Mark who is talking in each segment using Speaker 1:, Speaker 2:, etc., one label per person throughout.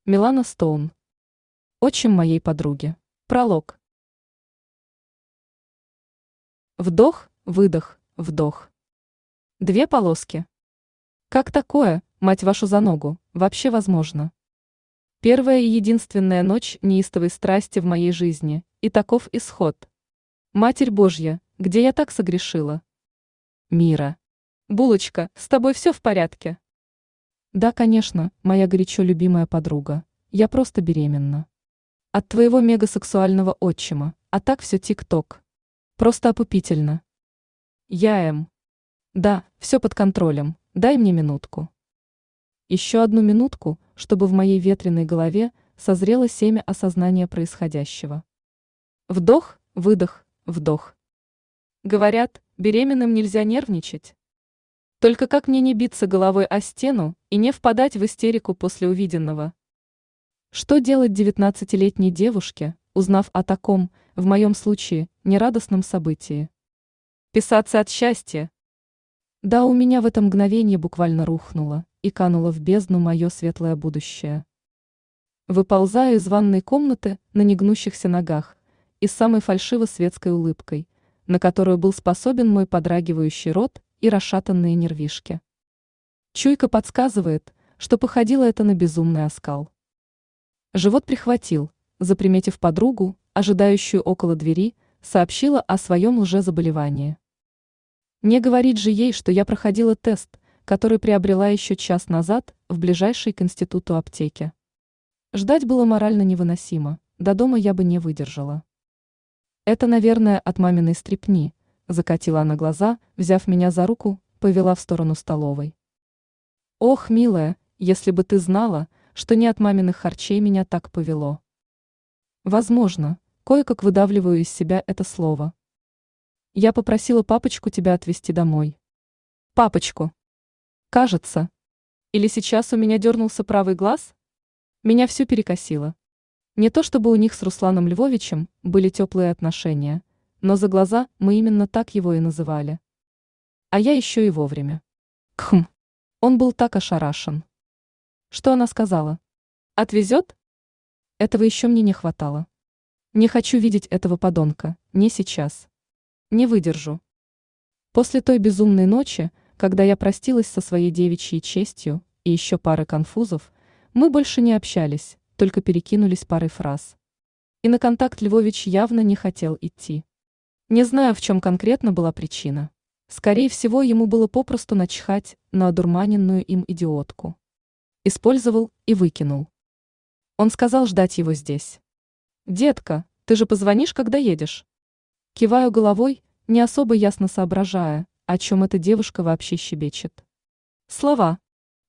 Speaker 1: Милана Стоун. Отчим моей подруги. Пролог. Вдох, выдох, вдох. Две полоски. Как такое, мать вашу за ногу, вообще возможно? Первая и единственная ночь неистовой страсти в моей жизни, и таков исход. Матерь Божья, где я так согрешила? Мира. Булочка, с тобой все в порядке? Да, конечно, моя горячо любимая подруга. Я просто беременна. От твоего мегасексуального отчима, а так все тик-ток. Просто опупительно. Да, все под контролем, дай мне минутку. Еще одну минутку, чтобы в моей ветреной голове созрело семя осознания происходящего. Вдох, выдох, вдох. Говорят, беременным нельзя нервничать. Только как мне не биться головой о стену и не впадать в истерику после увиденного? Что делать 19-летней девушке, узнав о таком, в моем случае, нерадостном событии? Писаться от счастья? Да, у меня в это мгновение буквально рухнуло и кануло в бездну мое светлое будущее. Выползаю из ванной комнаты на негнущихся ногах и с самой фальшиво-светской улыбкой, на которую был способен мой подрагивающий рот и расшатанные нервишки. Чуйка подсказывает, что походило это на безумный оскал. Живот прихватил, заприметив подругу, ожидающую около двери, сообщила о своем лжезаболевании. Не говорить же ей, что я проходила тест, который приобрела еще час назад в ближайшей к институту аптеке. Ждать было морально невыносимо, до дома я бы не выдержала. Это, наверное, от маминой стряпни, закатила она глаза, взяв меня за руку, повела в сторону столовой. Ох, милая, если бы ты знала, что не от маминых харчей меня так повело. Возможно, кое-как выдавливаю из себя это слово. Я попросила папочку тебя отвезти домой. Папочку. Кажется. Или сейчас у меня дернулся правый глаз? Меня все перекосило. Не то чтобы у них с Русланом Львовичем были теплые отношения, но за глаза мы именно так его и называли. А я еще и вовремя. Кхм. Он был так ошарашен. Что она сказала? Отвезет? Этого еще мне не хватало. Не хочу видеть этого подонка, не сейчас. Не выдержу. После той безумной ночи, когда я простилась со своей девичьей честью и еще пары конфузов, мы больше не общались, только перекинулись парой фраз. И на контакт Львович явно не хотел идти. Не знаю, в чем конкретно была причина. Скорее всего, ему было попросту начхать на одурманенную им идиотку. Использовал и выкинул. Он сказал ждать его здесь. «Детка, ты же позвонишь, когда едешь?» Киваю головой, не особо ясно соображая, о чем эта девушка вообще щебечет. Слова.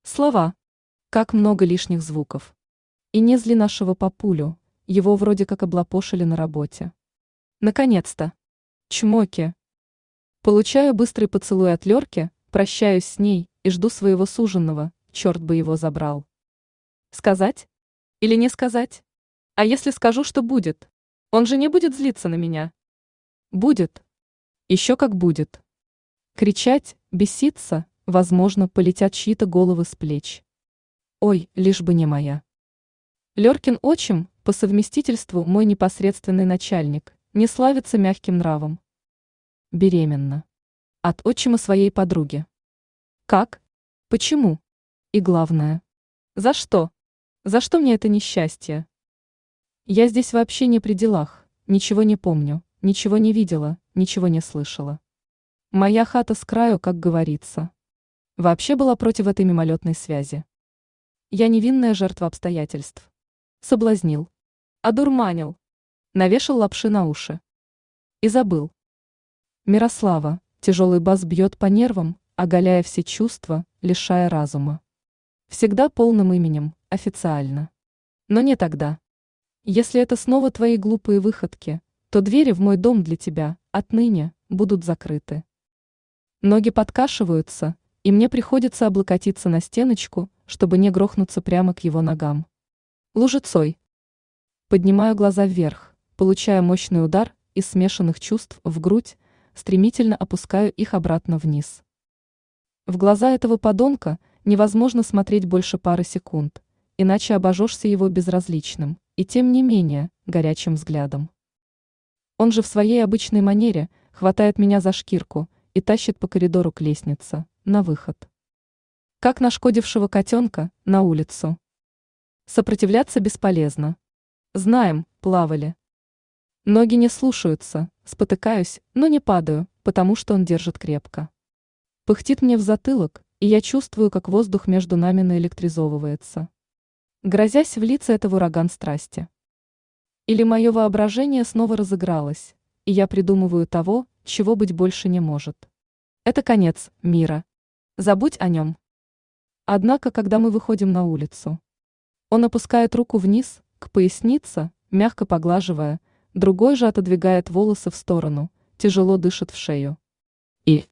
Speaker 1: Как много лишних звуков. И не зли нашего папулю, его вроде как облапошили на работе. Наконец-то. Чмоки. Получаю быстрый поцелуй от Лерки, прощаюсь с ней и жду своего суженого, черт бы его забрал. Сказать? Или не сказать? А если скажу, что будет? Он же не будет злиться на меня? Будет. Еще как будет. Кричать, беситься, возможно, полетят чьи-то головы с плеч. Ой, лишь бы не моя. Леркин отчим, по совместительству мой непосредственный начальник, не славится мягким нравом. Беременна. От отчима своей подруги. Как? Почему? И главное. За что? За что мне это несчастье? Я здесь вообще не при делах, ничего не помню, ничего не видела, ничего не слышала. Моя хата с краю, как говорится. Вообще была против этой мимолетной связи. Я невинная жертва обстоятельств. Соблазнил. Одурманил. Навешал лапши на уши. И забыл. Мирослава, тяжелый бас бьет по нервам, оголяя все чувства, лишая разума. Всегда полным именем, официально. Но не тогда. Если это снова твои глупые выходки, то двери в мой дом для тебя, отныне, будут закрыты. Ноги подкашиваются, и мне приходится облокотиться на стеночку, чтобы не грохнуться прямо к его ногам. Лужицой. Поднимаю глаза вверх, получая мощный удар из смешанных чувств в грудь, стремительно опускаю их обратно вниз. В глаза этого подонка невозможно смотреть больше пары секунд, иначе обожжешься его безразличным, и тем не менее, горячим взглядом. Он же в своей обычной манере хватает меня за шкирку и тащит по коридору к лестнице, на выход. Как нашкодившего котенка, на улицу. Сопротивляться бесполезно. Знаем, плавали. Ноги не слушаются, спотыкаюсь, но не падаю, потому что он держит крепко. Пыхтит мне в затылок, и я чувствую, как воздух между нами наэлектризовывается, грозясь влиться это в ураган страсти. Или мое воображение снова разыгралось, и я придумываю того, чего быть больше не может. Это конец мира. Забудь о нем. Однако, когда мы выходим на улицу, он опускает руку вниз, к пояснице, мягко поглаживая, другой же отодвигает волосы в сторону, тяжело дышит в шею. И